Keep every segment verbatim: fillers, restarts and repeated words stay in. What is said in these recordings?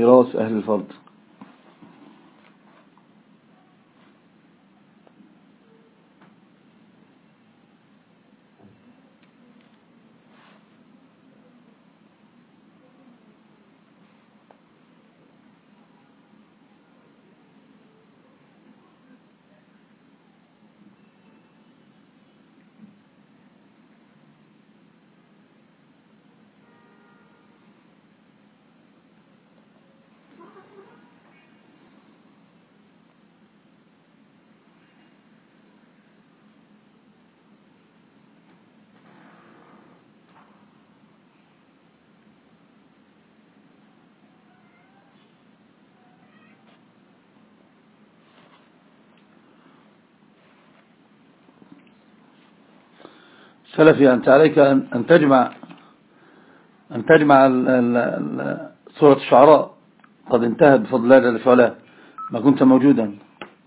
ميراث أهل الفرض. سلفي أنت عليك أن تجمع أن تجمع سورة الشعراء، قد انتهت بفضل الله جل وعلا، ما كنت موجودا.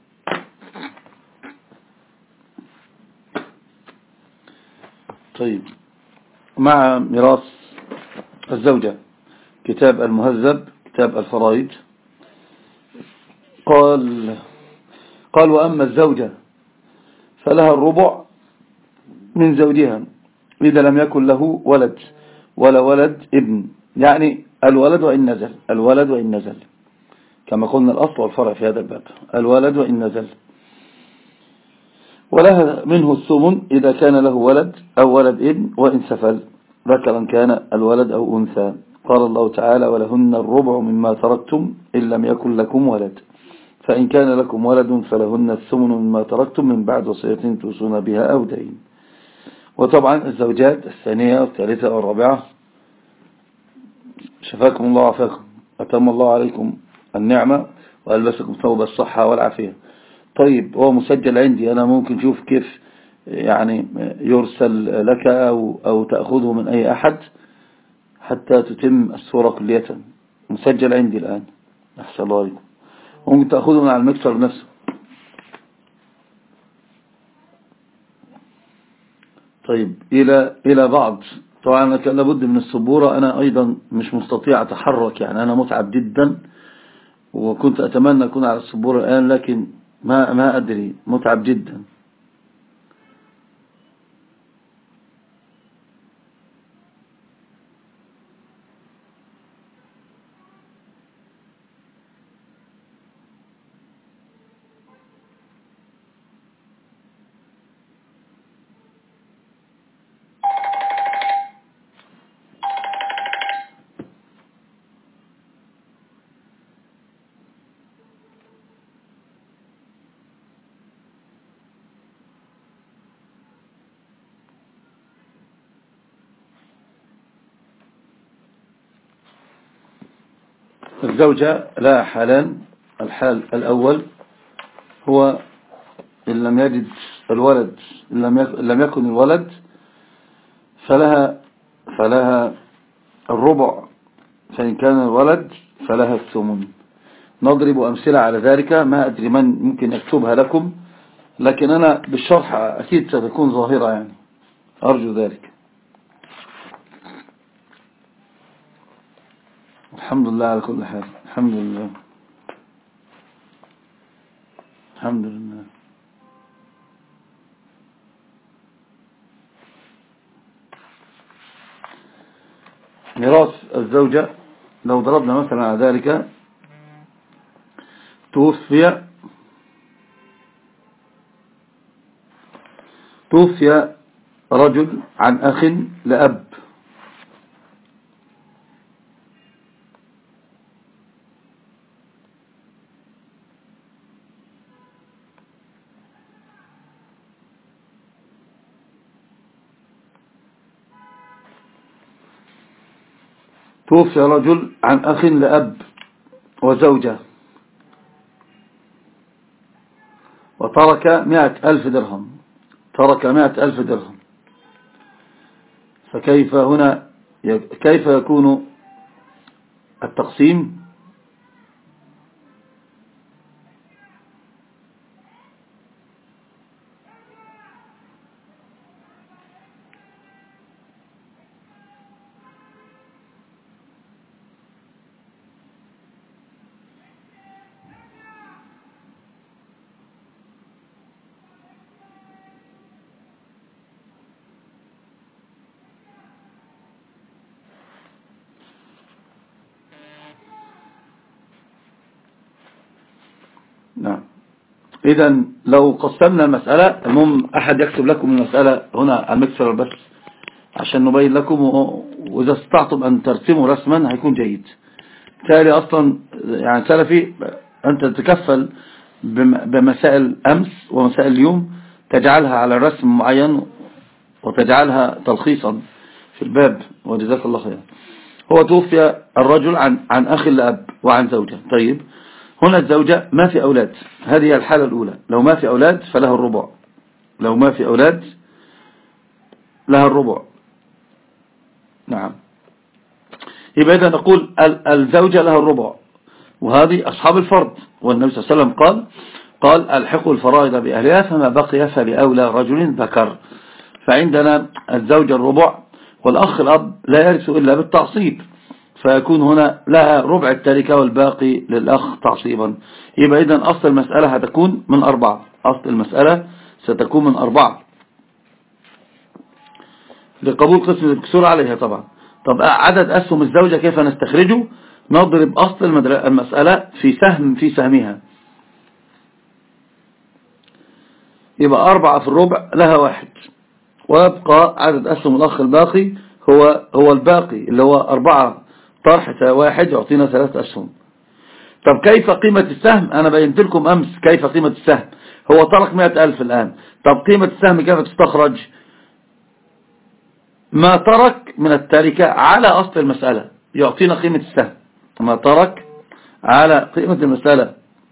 طيب، مع ميراث الزوجة كتاب المهذب، كتاب الفرائض، قال قال وأما الزوجة فلها الربع من زوجها إذا لم يكن له ولد ولا ولد ابن، يعني الولد وإن نزل، الولد وإن نزل كما قلنا الأصل والفرع في هذا الباب، الولد وإن نزل. ولها منه الثمن إذا كان له ولد أو ولد ابن وإن سفل، ذكرا كان الولد أو أنثى. قال الله تعالى ولهن الربع مما تركتم إن لم يكن لكم ولد، فإن كان لكم ولد فلهن الثمن مما تركتم من بعد وصية توصون بها أو دين. وطبعا الزوجات الثانية والثالثة والرابعة، شفاكم الله وعافاكم، أتم الله عليكم النعمة وألبسكم ثوب الصحة والعافية. طيب، هو مسجل عندي، أنا ممكن شوف كيف يعني يرسل لك أو, أو تأخذه من أي أحد حتى تتم الصورة كلية. مسجل عندي الآن، أحسن الله عليكم، ممكن تأخذه من على المكسر نفسه. طيب، إلى إلى بعض. طبعا كان لابد من السبورة، أنا أيضا مش مستطيع أتحرك، يعني أنا متعب جدا، وكنت أتمنى أكون على السبورة الآن، لكن ما ما أدري، متعب جدا. الزوجة لها حالان. الحال الأول هو إن لم يجد الولد، إن لم يكن الولد فلها فلها الربع، فإن كان الولد فلها الثمن. نضرب أمثلة على ذلك، ما أدري من ممكن أكتبها لكم، لكن أنا بالشرح أكيد ستكون ظاهرة، يعني أرجو ذلك. الحمد لله على كل حال، الحمد لله، الحمد لله. ميراث الزوجة، لو ضربنا مثلا على ذلك، توفي توفي رجل عن أخ لأب، توفي رجل عن أخ لأب وزوجة، وترك مئة ألف درهم، ترك مئة ألف درهم، فكيف هنا كيف يكون التقسيم؟ نعم. إذا لو قسمنا المسألة، المهم أحد يكتب لكم المسألة هنا على المكسر بس عشان نبين لكم، وإذا استطعتم أن ترسموا رسما هيكون جيد. تالي أصلا يعني سلفي أنت تتكفل بمسائل أمس ومسائل اليوم تجعلها على رسم معين وتجعلها تلخيصا في الباب، وجزاك الله خير. هو توفي الرجل عن عن أخ لأب وعن زوجة. طيب هنا الزوجة ما في أولاد، هذه الحالة الأولى. لو ما في أولاد فلها الربع، لو ما في أولاد لها الربع. نعم. يبقى إذا نقول الزوجة لها الربع، وهذه أصحاب الفرض، والنبي صلى الله عليه وسلم قال قال الحقوا الفرائض بأهلها فما بقي فلأولى رجل ذكر. فعندنا الزوجة الربع، والأخ الأب لا يرث إلا بالتعصيب، فيكون هنا لها ربع التركة والباقي للأخ تعصيبا. يبقى إذن أصل المسألة هتكون من أربعة، أصل المسألة ستكون من أربعة لقبول قسم الكسور عليها طبعا. طب عدد أسهم الزوجة كيف نستخرجه؟ نضرب أصل المسألة في سهم في سهمها، يبقى أربعة في الربع لها واحد، ويبقى عدد أسهم الأخ الباقي هو هو الباقي اللي هو أربعة طرح واحد يعطينا ثلاثة أسهم. طب كيف قيمة السهم؟ أنا بينت لكم أمس كيف قيمة السهم. هو ترك مئة ألف الآن. طب قيمة السهم كيف تستخرج؟ ما ترك من التركة على أصل المسألة يعطينا قيمة السهم، ما ترك على قيمة المسألة.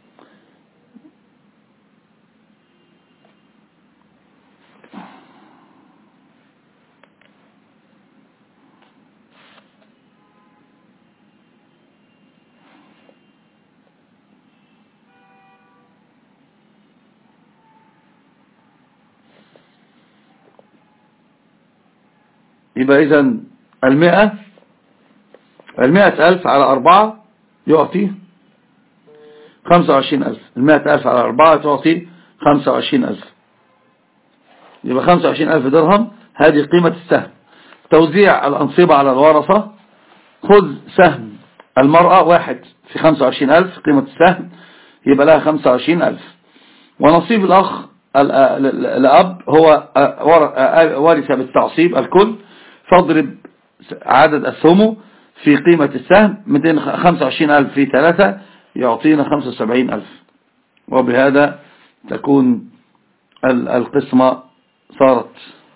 يبقى إذن المئة المئة ألف على أربعة يعطي خمسة وعشرين ألف. المئة ألف على أربعة تعطي خمسة وعشرين ألف، يبقى خمسة وعشرين ألف درهم. هذه قيمة السهم. توزيع الأنصبة على الورثة، خذ سهم المرأة واحد في خمسة وعشرين ألف قيمة السهم، يبقى لها خمسة وعشرين ألف. ونصيب الأخ الأب هو وارث بالتعصيب الكل، فاضرب عدد أسهمه في قيمة السهم مئتين وخمسة وعشرين ألف في ثلاثة يعطينا خمسة وسبعين ألف، وبهذا تكون القسمة صارت.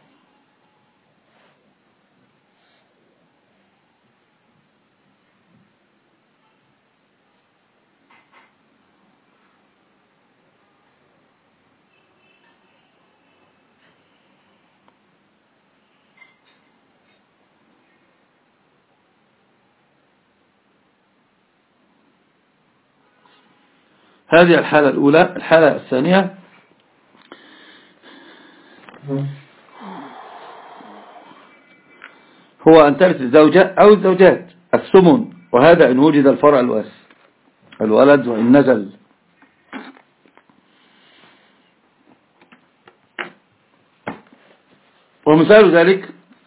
هذه الحالة الأولى. الحالة الثانية هو أن ترث الزوجة أو الزوجات الثمن، وهذا إن وجد الفرع الوارث الولد وإن نزل. ومثال ذلك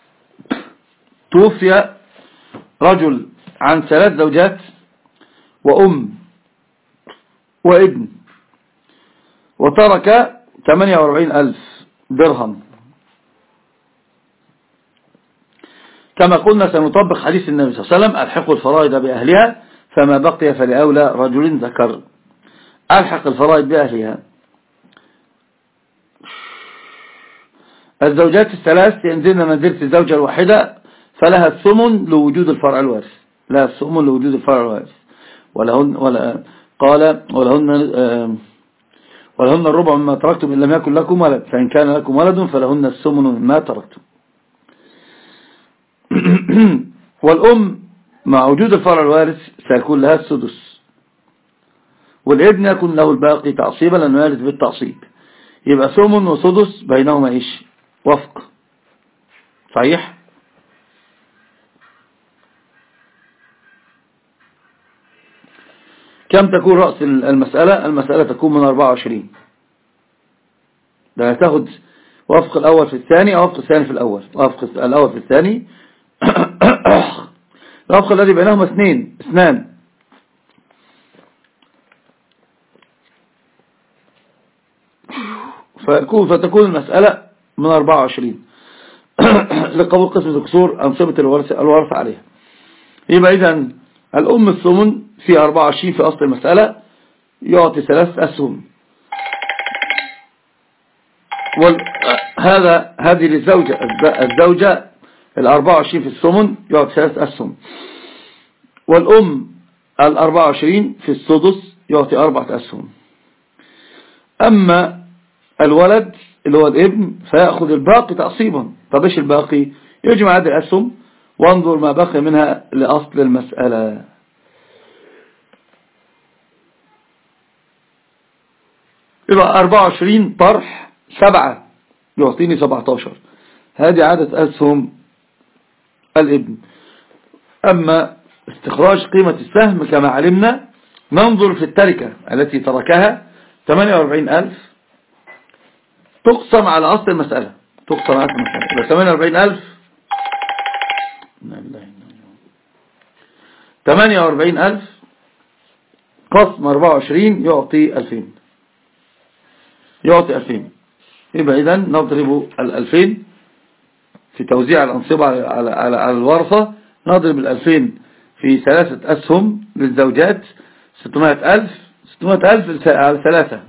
توفي رجل عن ثلاث زوجات وأم وابن، وترك ثمانية وأربعين ألف درهم. كما قلنا سنطبق حديث النبي صلى الله عليه وسلم الحقوا الفرائض بأهلها فما بقي فلأولى رجل ذكر. ألحق الفرائض بأهلها. الزوجات الثلاث ينزلن منزلة الزوجة الواحدة، فلها الثمن لوجود الفرع الوارث، لها الثمن لوجود الفرع الوارث. ولهن ولا قال ولهن ولهن الربع مما تركتم إن لم يكن لكم ولد، فإن كان لكم ولد فلهن الثمن مما تركتم. والأم مع وجود الفرع الوارث سيكون لها السدس، والابن يكون له الباقي تعصيبا لأنه يرث بالتعصيب. يبقى ثمن وسدس بينهما إيش؟ وفق. صحيح؟ كم تكون رأس المسألة؟ المسألة تكون من أربعة وعشرين. ده تاخد وفق الأول في الثاني أو وفق الثاني في الأول. وفق الأول في الثاني الوفق الذي بينهما اثنين اثنان. فيكون فتكون المسألة من أربعة وعشرين لقبول قسمة الكسور أنصبة الورثة عليها. يبقى إذن الأم الثمن في أربعة وعشرين في أصل المسألة يعطي ثلاثة أسهم. هذا هذه للزوجة الزوجة الأربعة وعشرين في الثمن يعطي ثلاثة أسهم، والأم الأربعة وعشرين في السدس يعطي أربعة أسهم. أما الولد اللي هو الابن فيأخذ الباقي تعصيبا. طب ايش الباقي؟ يجمع هذه الأسهم وانظر ما بقي منها لأصل المسألة. يبقى أربعة وعشرين طرح سبعة يعطيني سبعة عشر، هذه عدد أسهم الابن. أما استخراج قيمة السهم كما علمنا ننظر في التركة التي تركها ثمانية وأربعين ألف تقسم على أصل المسألة، تقسم على أصل المسألة ثمانية وأربعين ألف ثمانية وأربعين ألف قسم أربعة وعشرين يعطي ألفين، يعطي ألفين. يبقى إذن نضرب الألفين في توزيع الأنصبة على, على, على, على الورثة، نضرب الألفين في ثلاثة أسهم للزوجات ستمائة ألف، ستمائة ألف على ثلاثة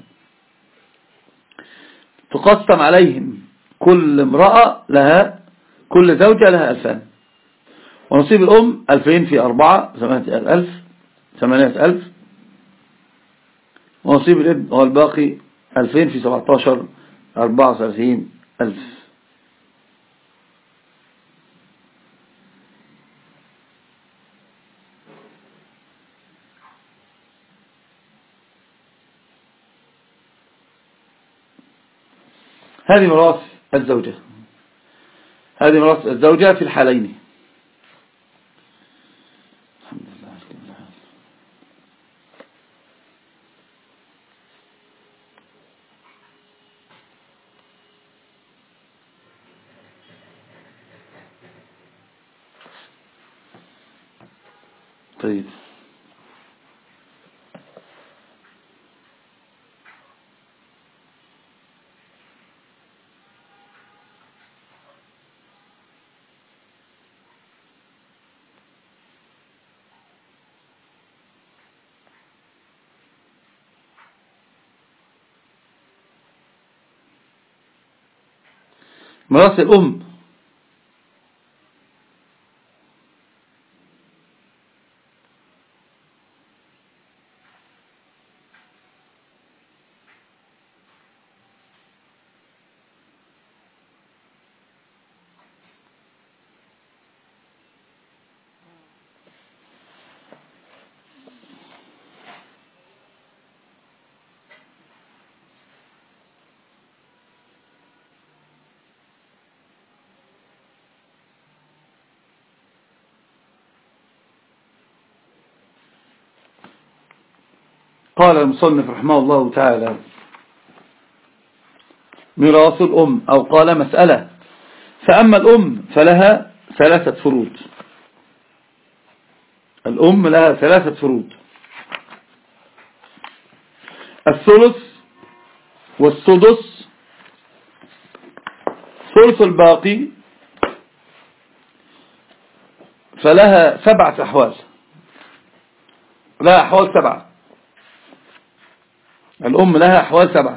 تقسم عليهم كل امرأة لها، كل زوجة لها ألفان، ونصيب الأم ألفين في أربعة ثمانية ألف، ثمانية ألف، ونصيب الابن هو الباقي ألفين في سبعة عشر أربعة وثلاثين ألف. هذه ميراث الزوجة، هذه ميراث الزوجة في الحالين. الحمد لله. طيب ميراث الأم قال المصنف رحمه الله تعالى ميراث الأم، أو قال مسألة. فأما الأم فلها ثلاثة فروض، الأم لها ثلاثة فروض: الثلث والسدس، ثلث الباقي فلها سبعة أحوال، لها أحوال سبعة، الأم لها أحوال سبعة.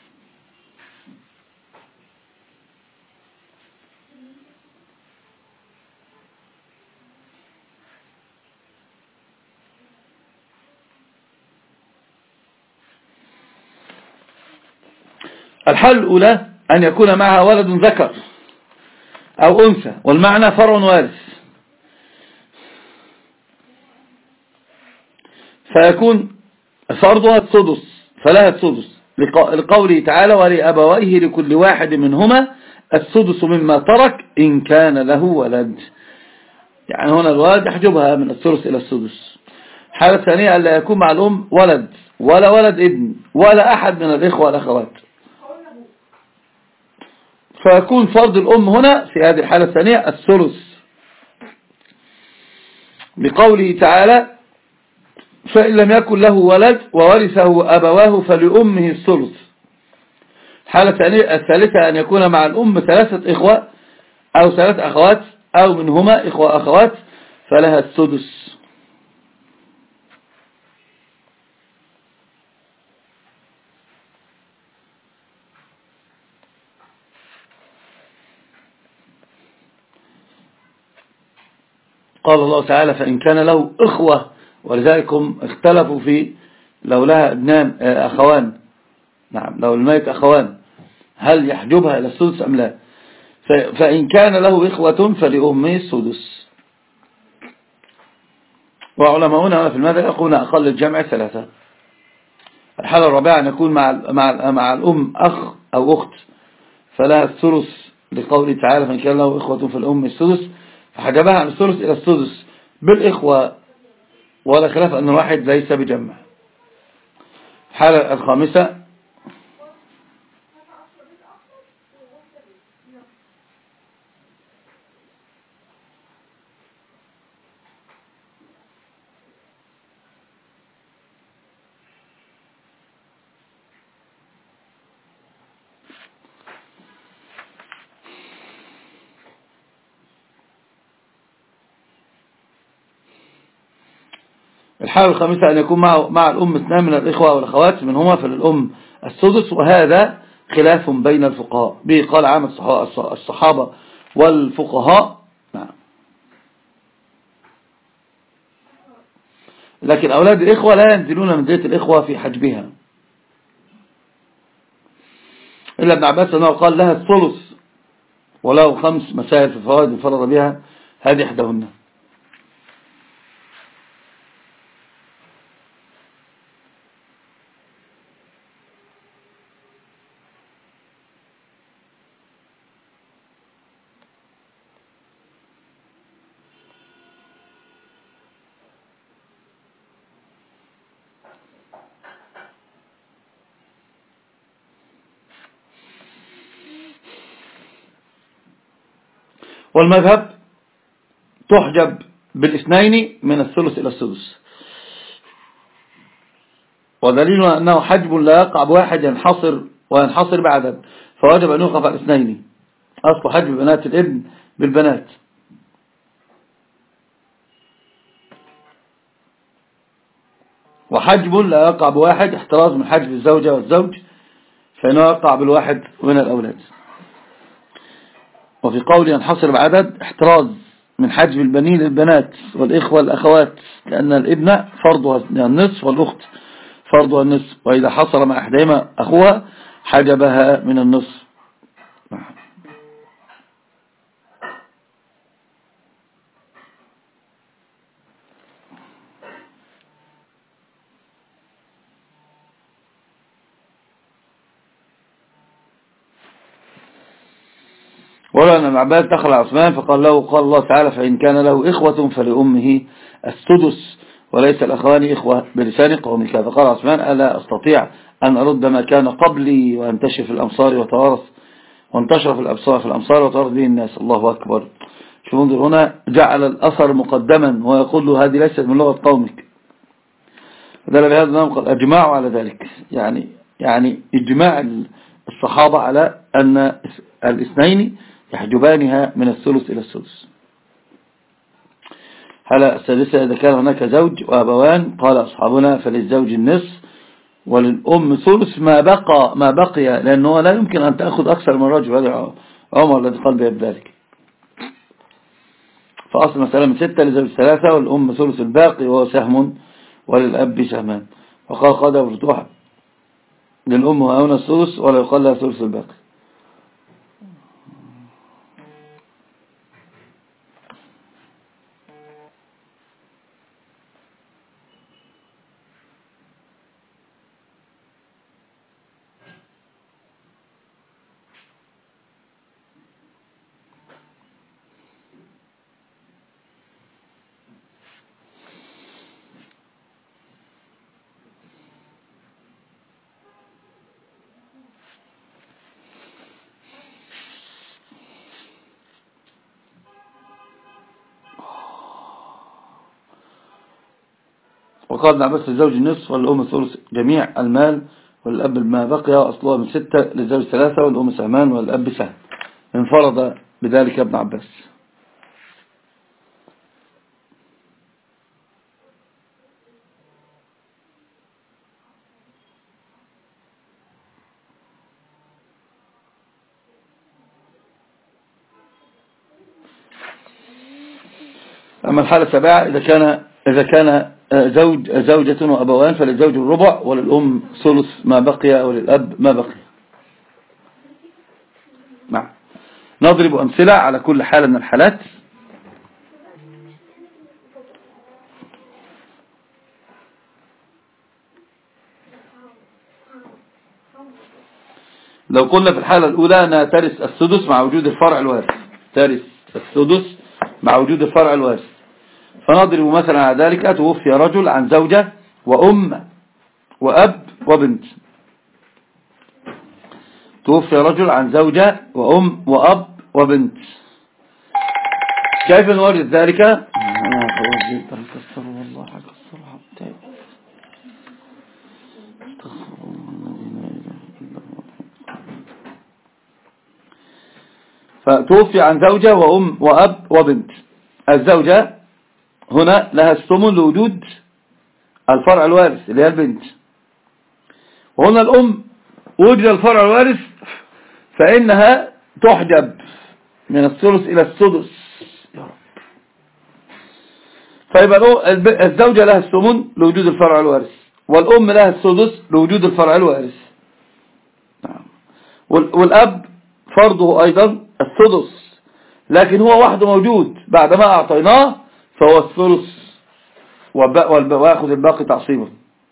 الحالة الأولى أن يكون معها ولد ذكر أو أنثى، والمعنى فرع وارث، فيكون فرضها السدس، فلها السدس لقوله تعالى: ولأبويه لكل واحد منهما السدس مما ترك إن كان له ولد. يعني هنا الولد يحجبها من الثلث إلى السدس. الحالة الثانية أن لا يكون مع الأم ولد ولا ولد ابن ولا أحد من الإخوة والأخوات، فيكون فرض الأم هنا في هذه الحالة الثانية الثلث بقوله تعالى: فإن لم يكن له ولد وورثه أبواه فلأمه الثلث. الحالة الثالثة أن يكون مع الأم ثلاثة إخوة أو ثلاث أخوات أو منهما إخوة أخوات فلها السدس. قال الله تعالى فإن كان له إخوة، ولذلك هم اختلفوا في لو لها ابنان أخوان، نعم لو الميت أخوان هل يحجبها إلى السدس أم لا؟ فإن كان له إخوة فلأمه السدس. وعلماؤنا في الماذا يقولون أقل الجمع ثلاثة. الحالة الرابعة أن يكون مع مع مع الأم أخ أو أخت فلها الثلث لقوله تعالى فإن كان له إخوة فالأم السدس، فحجبها عن الثلث إلى السدس بالإخوة، ولا خلاف أن الواحد ليس بجمع. الحالة الخامسة الحالة الخامسة أن يكون مع, مع الأم اثنان من الإخوة والأخوات منهما فللأم السدس، وهذا خلاف بين الفقهاء به قال عام الصحابة والفقهاء. نعم. لكن أولاد الإخوة لا ينزلون منزلة الإخوة في حجبها، إلا ابن عباس أنه قال لها الثلث وله خمس مسائل في الفوائد انفرد بها، هذه إحداهن. والمذهب تحجب بالاثنين من الثلث إلى السدس، ودليل أنه حجب لا يقع بواحد ينحصر وينحصر بعدد، فواجب أن يوقف على الاثنين. أصل حجب بنات الابن بالبنات. وحجب لا يقع بواحد احتراز من حجب الزوجة والزوج، فإنه يقع بالواحد من الأولاد. وفي قول ينحصر بعدد احتراز من حجب البنين البنات والإخوة الأخوات، لأن الابن فرضها النصف والأخت فرضها النصف، وإذا حصل مع أحدهما أخوها حجبها من النصف. ولو أن ابن عباس دخل عثمان فقال له قال الله تعالى فإن كان له إخوة فلأمه السدس وليس الأخوان إخوة بلسان قومك، فقال عثمان ألا أستطيع أن أرد ما كان قبلي وانتشر في الأمصار وتوارث وانتشر في الأمصار في الأمصار وتوارث به الناس. الله أكبر. شو انظر هنا جعل الأثر مقدما ويقول له هذه ليست من لغة قومك، فدل بهذا أنهم قد أجمعوا على ذلك، يعني يعني إجماع الصحابة على أن الاثنين يحجبانها من الثلث إلى السدس. حالة السادسة إذا كان هناك زوج وأبوان قال أصحابنا فللزوج النصف وللأم ثلث ما بقى ما بقي، لأنه لا يمكن أن تأخذ أكثر من رجل، هذا عمر الذي قال بذلك. فأصل مسألة من ستة لزوج ثلاثة والأم ثلث الباقي وهو سهم وللأب سهمان. وقال قادة وفتوح للأم وهنا الثلث ولا يقال لها ثلث الباقي. وقال ابن عباس للزوج النصف والأم ثلث جميع المال والأب ما بقي وأصلها من ستة للزوج ثلاثة والأم سهمان والأب سهم. انفرد بذلك ابن عباس. أما الحالة السابعة إذا كان إذا كان زوج زوجة وأبوان فللزوج الربع وللأم ثلث ما بقي وللأب ما بقي. نعم. نضرب أمثلة على كل حالة من الحالات. لو قلنا في الحالة الأولى أنها ترث السدس مع وجود الفرع الوارث، ترث السدس مع وجود الفرع الوارث، فنضرب مثلا على ذلك: توفي رجل عن زوجة وأم وأب وبنت. توفي رجل عن زوجة وأم وأب وبنت. كيف نورث ذلك؟ فتوفي عن زوجة وأم وأب وبنت. الزوجة هنا لها الثمن لوجود الفرع الوارث اللي هي البنت، وهنا الأم وجد الفرع الوارث فإنها تحجب من الثلث إلى السدس. فيبقى الزوجة لها الثمن لوجود الفرع الوارث، والأم لها السدس لوجود الفرع الوارث، والأب فرضه أيضا السدس، لكن هو وحده موجود بعدما أعطيناه فهو الثلث ويأخذ الباقي تعصيبا.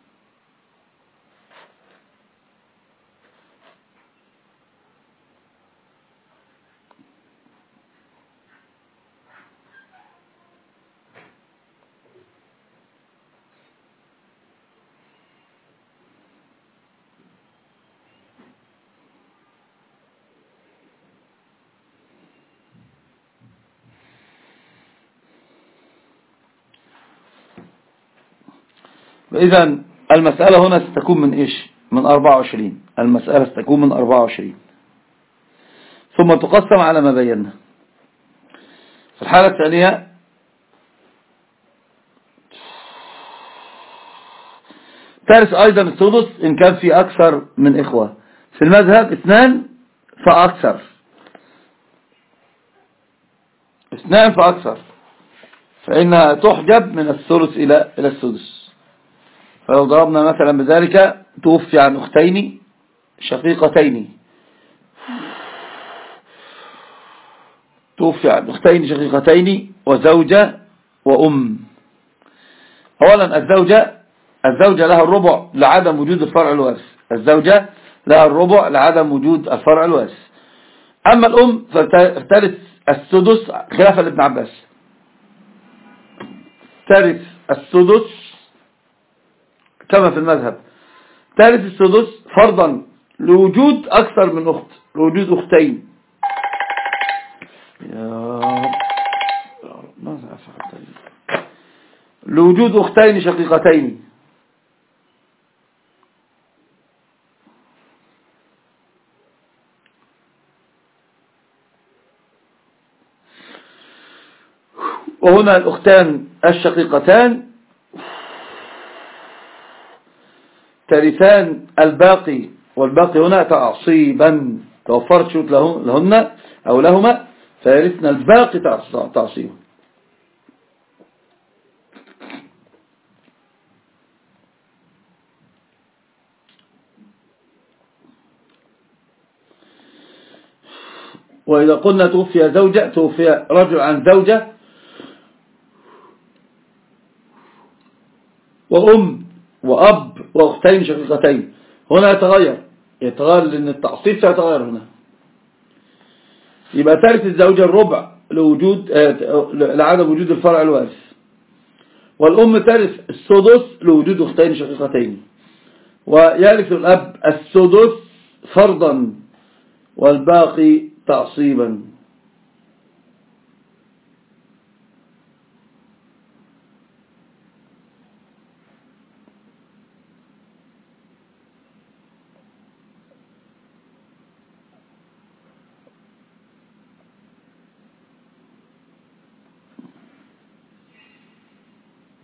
إذن المسألة هنا ستكون من إيش؟ من أربعة وعشرين. المسألة ستكون من أربعة وعشرين ثم تقسم على ما بينا. في الحالة الثانية ترث أيضا السدس إن كان في أكثر من إخوة. في المذهب اثنان فأكثر، اثنان فأكثر، فإنها تحجب من الثلث إلى إلى السدس. فلو ضربنا مثلا بذلك: توفي عن أختين شقيقتين، توفي عن أختين شقيقتين وزوجة وأم. أولا الزوجة الزوجة لها الربع لعدم وجود الفرع الوارث، الزوجة لها الربع لعدم وجود الفرع الوارث. أما الأم فترث السدس خلافا لابن عباس، ترث السدس كما في المذهب، ترث السدس فرضا لوجود أكثر من أخت، لوجود أختين. يا رب ماذا أفعل؟ لوجود أختين شقيقتين، وهنا الأختان الشقيقتان ترثان الباقي، والباقي هنا تعصيبا، توفرت شروط لهن أو لهما فيرثن الباقي تعصيبا. وإذا قلنا توفي زوجة، توفي رجل عن زوجة وأم وأب وأختين شقيقتين، هنا يتغير يتغير لأن التعصيب سيتغير هنا. يبقى ترث الزوجة الربع لوجود لعدم وجود الفرع الوارث، والأم ترث السدس لوجود أختين شقيقتين، ويرث الأب السدس فرضا والباقي تعصيبا.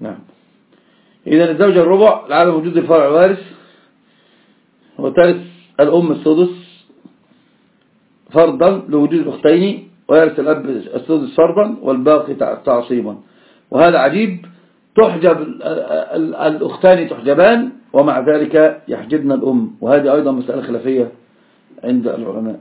نعم. إذا الزوجة الربع لعدم وجود الفرع الوارث، وترث الأم السدس فرضا لوجود الأختين، ويرث الأب السدس فرضا والباقي تعصيبا. وهذا عجيب، تحجب الأختان تحجبان ومع ذلك يحجبن الأم، وهذه أيضا مسألة خلافية عند العلماء.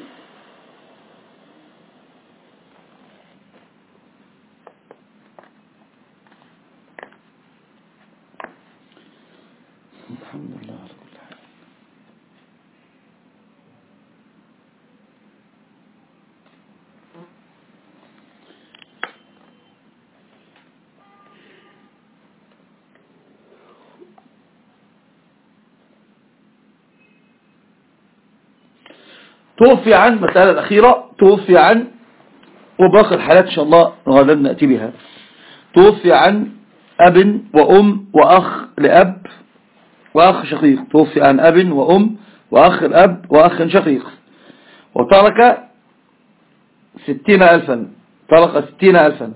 الحمد لله على كل حال. توفي عن المسألة الأخيرة، توفي عن، وباقي الحالات إن شاء الله غدا نأتي بها. توفي عن أب وأم وأخ لأب وأخ شقيق، توفي عن أب وأم وأخ الأب وأخ شقيق، وترك ستين ألفا، ترك ستين ألفا.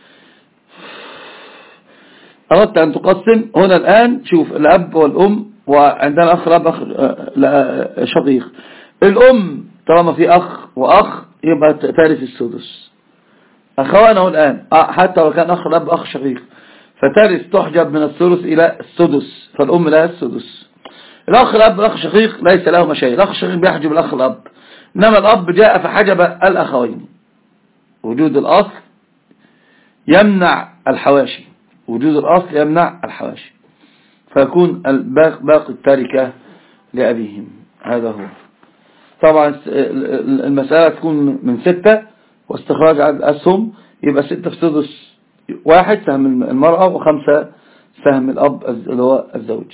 أردت أن تقسم هنا الآن، شوف الأب والأم، وعندنا أخ الأب أخ شقيق. الأم طالما في أخ وأخ يبقى تارث السدس. أخوانه الآن حتى لو كان أخ الأب أخ شقيق فتارث تحجب من الثلث إلى السدس، فالأم لها السدس. الأخ الأب الأخ شقيق ليس له شيء، الأخ الشقيق بيحجب الأخ الأب، إنما الأب جاء فحجب الأخوين. وجود الأصل يمنع الحواشي، وجود الأصل يمنع الحواشي، فيكون باقي التركة لأبيهم. هذا هو. طبعا المسألة تكون من ستة، واستخراج عدد أسهم يبقى ستة في سدس واحد سهم المرأة، وخمسة سهم الأب اللي هو الزوج.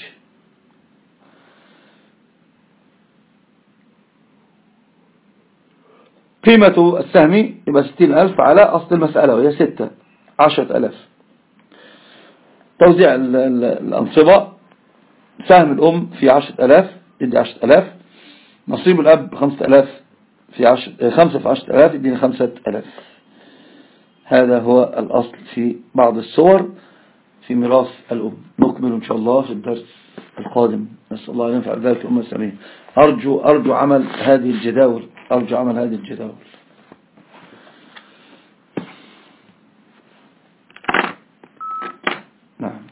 قيمة السهم يبقى ستين ألف على أصل المسألة وهي ستة، عشرة ألاف. توزيع الأنصبة، سهم الأم في عشرة ألاف يدي عشرة ألاف، نصيب الأب خمسة ألاف في عشرة، خمسة في عشرة ألاف يديني خمسة ألاف. هذا هو الأصل في بعض الصور في ميراث الأم. نكمل إن شاء الله في الدرس القادم. نسأل الله أن ينفع ذلك الأمة السامعين. أرجو أرجو عمل هذه الجداول، أرجو عمل هذه الجداول. نعم.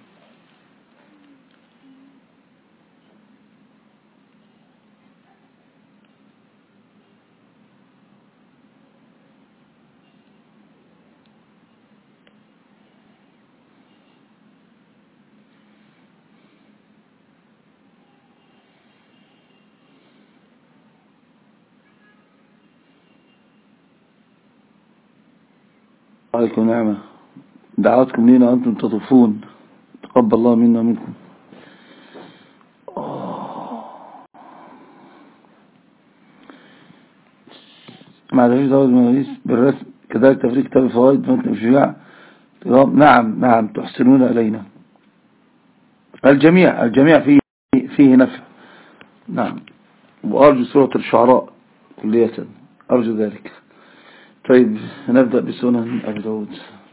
عليكم نعمة، دعواتكم لنا أنتم تطوفون، تقبل الله منا ومنكم. مع تفريق زوج المواريث بالرسم، كذلك تفريق كتاب الفوائد متن الشجاع. نعم نعم تحسنون إلينا. الجميع الجميع فيه فيه نفع. نعم. وأرجو سورة الشعراء كلية، أرجو ذلك. طيب نبدأ بسنن أبي داود.